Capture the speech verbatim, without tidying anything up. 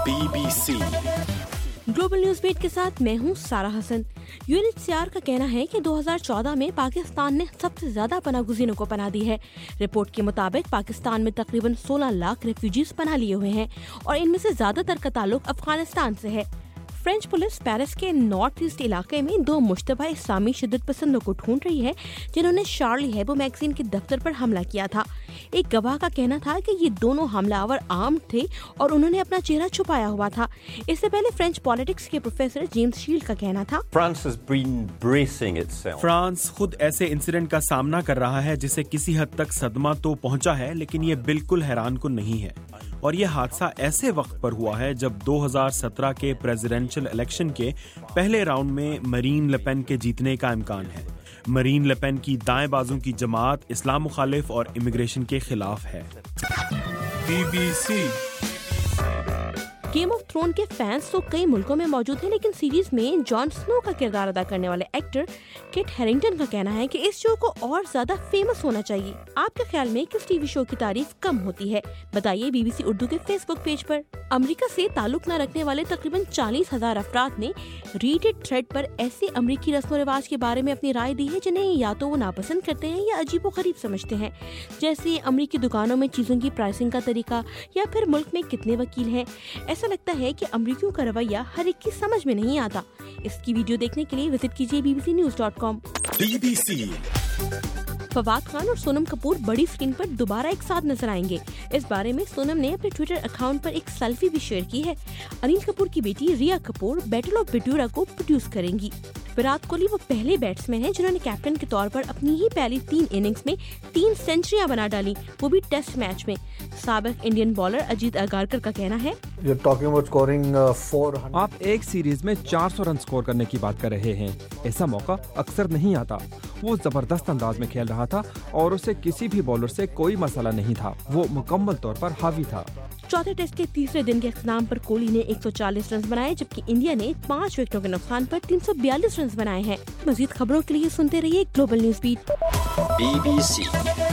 Be B C global news beat کے ساتھ میں ہوں Sara Hassan. U N H C R کا کہنا ہے کہ دو ہزار چودہ میں پاکستان نے سب سے زیادہ پناہ گزینوں کو پناہ دی ہے۔ رپورٹ کے مطابق پاکستان میں تقریباً سولہ لاکھ ریفیوجیز پناہ لیے ہوئے ہیں اور ان میں سے زیادہ تر کا تعلق افغانستان سے ہے۔ فرینچ پولیس پیرس کے نارتھ ایسٹ علاقے میں دو مشتبہ اسلامی شدت پسندوں کو ڈھونڈ رہی ہے جنہوں نے شارلی ہیبو میگزین کے دفتر پر حملہ کیا تھا۔ ایک گواہ کا کہنا تھا کہ یہ دونوں حملہ آور عام تھے اور انہوں نے اپنا چہرہ چھپایا ہوا تھا۔ اس سے پہلے فرینچ پالیٹکس کے پروفیسر جیمز شیلڈ کا کہنا تھا فرانس خود ایسے انسیڈنٹ کا سامنا کر رہا ہے جسے کسی حد تک صدمہ تو پہنچا ہے، لیکن یہ بالکل حیران کن نہیں ہے، اور یہ حادثہ ایسے وقت پر ہوا ہے جب دو ہزار سترہ کے پریزیڈنشل الیکشن کے پہلے راؤنڈ میں مرین لپین کے جیتنے کا امکان ہے۔ مرین لپین کی دائیں بازو کی جماعت اسلام مخالف اور امیگریشن کے خلاف ہے۔ B B C Game of Thrones کے فینس تو کئی ملکوں میں موجود ہیں، لیکن سیریز میں جان سنو کا کردار ادا کرنے والے ایکٹر کٹ ہیرنگٹن کا کہنا ہے کہ اس شو کو اور زیادہ فیمس ہونا چاہیے۔ آپ کے خیال میں کس ٹی وی شو کی تعریف کم ہوتی ہے؟ بتائیے بی بی سی اردو کے فیس بک پیج پر۔ امریکہ سے تعلق نہ رکھنے والے تقریباً چالیس ہزار افراد نے ریڈٹ تھریڈ پر ایسے امریکی رسم و رواج کے بارے میں اپنی رائے دی ہے جنہیں یا تو وہ ناپسند کرتے ہیں یا عجیب و غریب سمجھتے ہیں، جیسے امریکی دکانوں میں چیزوں کی پرائسنگ کا طریقہ یا پھر ملک میں کتنے وکیل ہیں۔ ایسا لگتا ہے کہ امریکیوں کا رویہ ہر ایک کی سمجھ میں نہیں آتا۔ اس کی ویڈیو دیکھنے کے لیے وزٹ کیجیے B B C news dot com. B B C Fawad Khan اور سونم کپور بڑی اسکرین پر دوبارہ ایک ساتھ نظر آئیں گے۔ اس بارے میں سونم نے اپنے ٹویٹر اکاؤنٹ پر ایک سیلفی بھی شیئر کی ہے۔ انیل کپور کی بیٹی ریا کپور بیٹل آف بٹورا کو پروڈیوس کریں گی۔ وراٹ کوہلی وہ پہلے بیٹسمین ہیں جنہوں نے کیپٹن کے طور پر اپنی ہی پہلی تین اننگز میں تین سینچریاں بنا ڈالی، وہ بھی ٹیسٹ میچ میں۔ سابق انڈین بالر اجیت اگارکر کا کہنا ہے، آپ ایک سیریز میں چار سو رن سکور کرنے کی بات کر رہے ہیں، ایسا موقع اکثر نہیں آتا۔ وہ زبردست انداز میں کھیل رہا تھا اور اسے کسی بھی بالر سے کوئی مسئلہ نہیں تھا، وہ مکمل طور پر حاوی تھا۔ چوتھے ٹیسٹ کے تیسرے دن کے اختتام پر کوہلی نے ایک سو چالیس رنز بنائے، جبکہ انڈیا نے پانچ وکٹوں کے نقصان پر تین سو بیالیس رنز بنائے ہیں۔ مزید خبروں کے لیے سنتے رہیے global news beat. B B سی